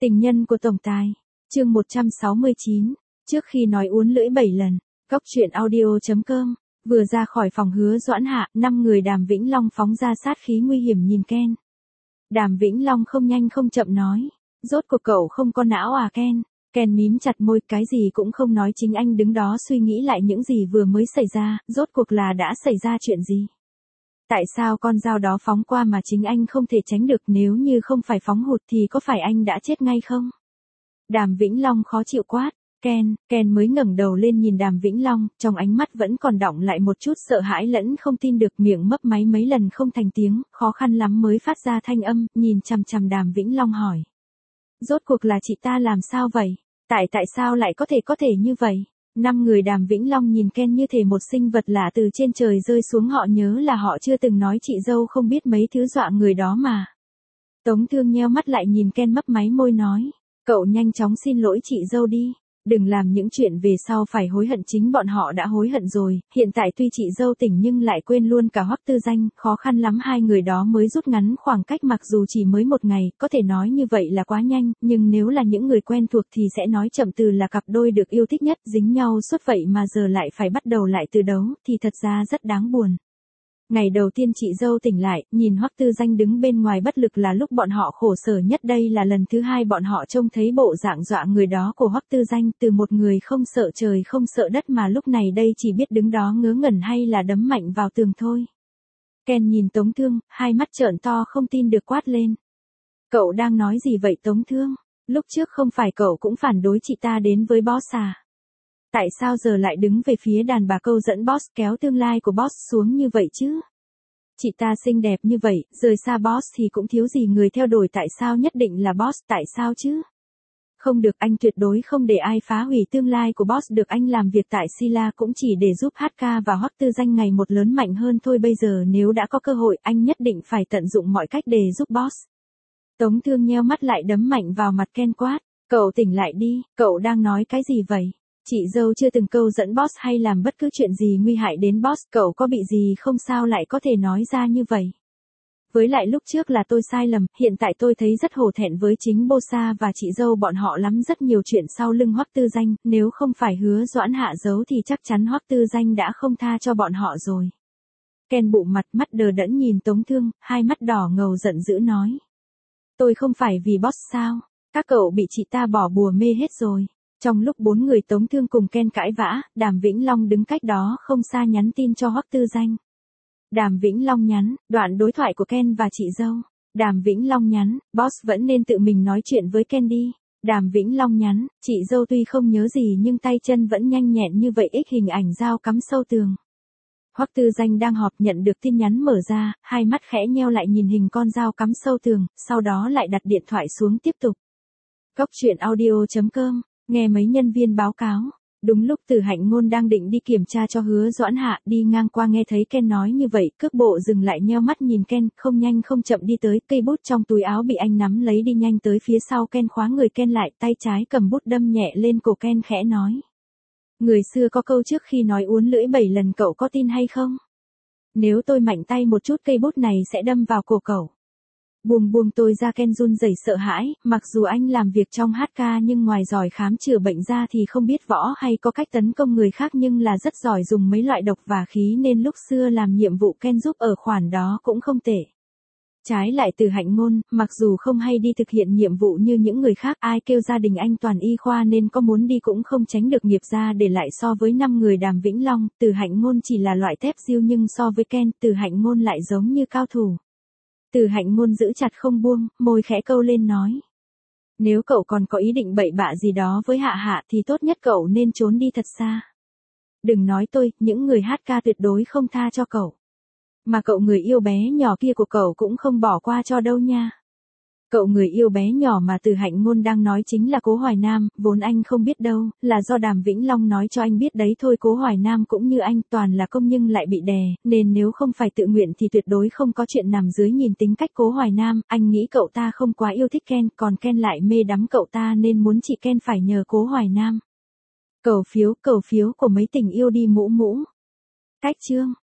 Tình nhân của tổng tài. Chương 169. Trước khi nói uốn lưỡi 7 lần. Góc truyện audio.com. Vừa ra khỏi phòng Hứa Doãn Hạ, 5 người Đàm Vĩnh Long phóng ra sát khí nguy hiểm nhìn Ken. Đàm Vĩnh Long không nhanh không chậm nói. Rốt cuộc cậu không có não à Ken? Ken mím chặt môi, cái gì cũng không nói, chính anh đứng đó suy nghĩ lại những gì vừa mới xảy ra, rốt cuộc là đã xảy ra chuyện gì? Tại sao con dao đó phóng qua mà chính anh không thể tránh được, nếu như không phải phóng hụt thì có phải anh đã chết ngay không? Đàm Vĩnh Long khó chịu quát. Ken mới ngẩng đầu lên nhìn Đàm Vĩnh Long, trong ánh mắt vẫn còn đọng lại một chút sợ hãi lẫn không tin được, miệng mấp máy mấy lần không thành tiếng, khó khăn lắm mới phát ra thanh âm, nhìn chằm chằm Đàm Vĩnh Long hỏi. Rốt cuộc là chị ta làm sao vậy? Tại sao lại có thể như vậy? 5 người Đàm Vĩnh Long nhìn Ken như thể một sinh vật lạ từ trên trời rơi xuống, họ nhớ là họ chưa từng nói chị dâu không biết mấy thứ dọa người đó mà. Tống Thương nheo mắt lại nhìn Ken mấp máy môi nói. Cậu nhanh chóng xin lỗi chị dâu đi. Đừng làm những chuyện về sau phải hối hận, chính bọn họ đã hối hận rồi, hiện tại tuy chị dâu tỉnh nhưng lại quên luôn cả Hoắc Tư Danh, khó khăn lắm hai người đó mới rút ngắn khoảng cách, mặc dù chỉ mới một ngày, có thể nói như vậy là quá nhanh, nhưng nếu là những người quen thuộc thì sẽ nói chậm từ là cặp đôi được yêu thích nhất, dính nhau suốt vậy mà giờ lại phải bắt đầu lại từ đầu, thì thật ra rất đáng buồn. Ngày đầu tiên chị dâu tỉnh lại, nhìn Hoắc Tư Danh đứng bên ngoài bất lực là lúc bọn họ khổ sở nhất, đây là lần thứ hai bọn họ trông thấy bộ dạng dọa người đó của Hoắc Tư Danh, từ một người không sợ trời không sợ đất mà lúc này đây chỉ biết đứng đó ngớ ngẩn hay là đấm mạnh vào tường thôi. Ken nhìn Tống Thương, hai mắt trợn to không tin được quát lên. Cậu đang nói gì vậy Tống Thương? Lúc trước không phải cậu cũng phản đối chị ta đến với boss à? Tại sao giờ lại đứng về phía đàn bà câu dẫn boss, kéo tương lai của boss xuống như vậy chứ? Chị ta xinh đẹp như vậy, rời xa boss thì cũng thiếu gì người theo đuổi, tại sao nhất định là boss, tại sao chứ? Không được, anh tuyệt đối không để ai phá hủy tương lai của boss được, anh làm việc tại Sila cũng chỉ để giúp HK và Hoắc Tư Danh ngày một lớn mạnh hơn thôi, bây giờ nếu đã có cơ hội anh nhất định phải tận dụng mọi cách để giúp boss. Tống Thương nheo mắt lại đấm mạnh vào mặt Ken quát. Cậu tỉnh lại đi, cậu đang nói cái gì vậy? Chị dâu chưa từng câu dẫn boss hay làm bất cứ chuyện gì nguy hại đến boss, cậu có bị gì không sao lại có thể nói ra như vậy? Với lại lúc trước là tôi sai lầm, hiện tại tôi thấy rất hổ thẹn với chính Bosa và chị dâu bọn họ lắm, rất nhiều chuyện sau lưng Hoắc Tư Danh, nếu không phải Hứa Doãn Hạ giấu thì chắc chắn Hoắc Tư Danh đã không tha cho bọn họ rồi. Ken bụng mặt, mắt đờ đẫn nhìn Tống Thương, hai mắt đỏ ngầu giận dữ nói. Tôi không phải vì boss sao? Các cậu bị chị ta bỏ bùa mê hết rồi. Trong lúc 4 người Tống Thương cùng Ken cãi vã, Đàm Vĩnh Long đứng cách đó không xa nhắn tin cho Hoắc Tư Danh. Đàm Vĩnh Long nhắn, đoạn đối thoại của Ken và chị dâu. Đàm Vĩnh Long nhắn, boss vẫn nên tự mình nói chuyện với Ken đi. Đàm Vĩnh Long nhắn, chị dâu tuy không nhớ gì nhưng tay chân vẫn nhanh nhẹn như vậy, x hình ảnh dao cắm sâu tường. Hoắc Tư Danh đang họp nhận được tin nhắn mở ra, hai mắt khẽ nheo lại nhìn hình con dao cắm sâu tường, sau đó lại đặt điện thoại xuống tiếp tục. Góc truyện audio.com. Nghe mấy nhân viên báo cáo, đúng lúc Từ Hạnh Ngôn đang định đi kiểm tra cho Hứa Doãn Hạ, đi ngang qua nghe thấy Ken nói như vậy, cước bộ dừng lại nheo mắt nhìn Ken, không nhanh không chậm đi tới, cây bút trong túi áo bị anh nắm lấy đi nhanh tới phía sau Ken, khóa người Ken lại, tay trái cầm bút đâm nhẹ lên cổ Ken khẽ nói. Người xưa có câu trước khi nói uốn lưỡi 7 lần, cậu có tin hay không? Nếu tôi mạnh tay một chút cây bút này sẽ đâm vào cổ cậu. Buông tôi ra, Ken run rẩy sợ hãi, mặc dù anh làm việc trong HK nhưng ngoài giỏi khám chữa bệnh ra thì không biết võ hay có cách tấn công người khác, nhưng là rất giỏi dùng mấy loại độc và khí nên lúc xưa làm nhiệm vụ Ken giúp ở khoản đó cũng không tệ. Trái lại Từ Hạnh Ngôn, mặc dù không hay đi thực hiện nhiệm vụ như những người khác, ai kêu gia đình anh toàn y khoa nên có muốn đi cũng không tránh được nghiệp ra để lại. So với 5 người Đàm Vĩnh Long, Từ Hạnh Ngôn chỉ là loại thép diêu, nhưng so với Ken, Từ Hạnh Ngôn lại giống như cao thủ. Từ Hạnh Ngôn giữ chặt không buông, môi khẽ câu lên nói. Nếu cậu còn có ý định bậy bạ gì đó với Hạ Hạ thì tốt nhất cậu nên trốn đi thật xa. Đừng nói tôi, những người HK tuyệt đối không tha cho cậu. Mà cậu người yêu bé nhỏ kia của cậu cũng không bỏ qua cho đâu nha. Cậu người yêu bé nhỏ mà Từ Hạnh Ngôn đang nói chính là Cố Hoài Nam, vốn anh không biết đâu, là do Đàm Vĩnh Long nói cho anh biết đấy thôi. Cố Hoài Nam cũng như anh, toàn là công nhưng lại bị đè, nên nếu không phải tự nguyện thì tuyệt đối không có chuyện nằm dưới. Nhìn tính cách Cố Hoài Nam, anh nghĩ cậu ta không quá yêu thích Ken, còn Ken lại mê đắm cậu ta nên muốn chị Ken phải nhờ Cố Hoài Nam. Cầu phiếu của mấy tình yêu đi mũ mũ. Cách chương.